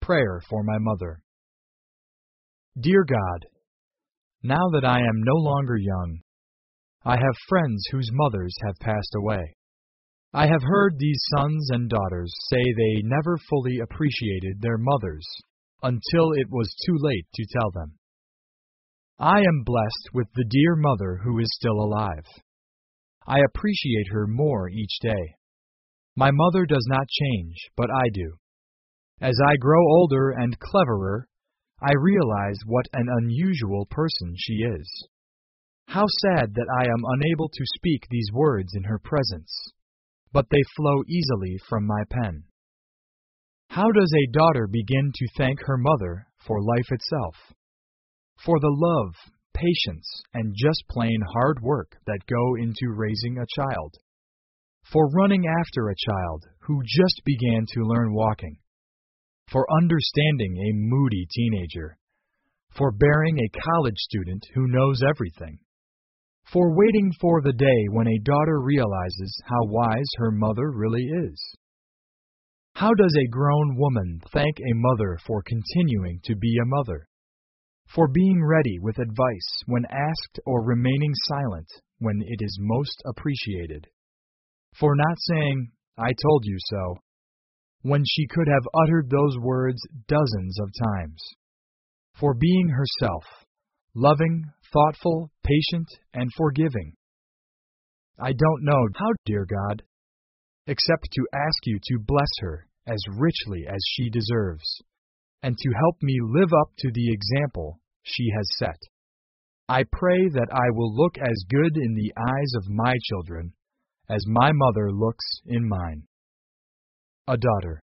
Prayer for my mother. Dear God, now that I am no longer young, I have friends whose mothers have passed away. I have heard these sons and daughters say they never fully appreciated their mothers until it was too late to tell them. I am blessed with the dear mother who is still alive. I appreciate her more each day. My mother does not change, but I do. As I grow older and cleverer, I realize what an unusual person she is. How sad that I am unable to speak these words in her presence, but they flow easily from my pen. How does a daughter begin to thank her mother for life itself? For the love, patience, and just plain hard work that go into raising a child. For running after a child who just began to learn walking. For understanding a moody teenager. For bearing a college student who knows everything. For waiting for the day when a daughter realizes how wise her mother really is. How does a grown woman thank a mother for continuing to be a mother? For being ready with advice when asked or remaining silent when it is most appreciated. For not saying, "I told you so," when she could have uttered those words dozens of times. For being herself, loving, thoughtful, patient, and forgiving. I don't know how, dear God, except to ask you to bless her as richly as she deserves, and to help me live up to the example she has set. I pray that I will look as good in the eyes of my children as my mother looks in mine. A daughter.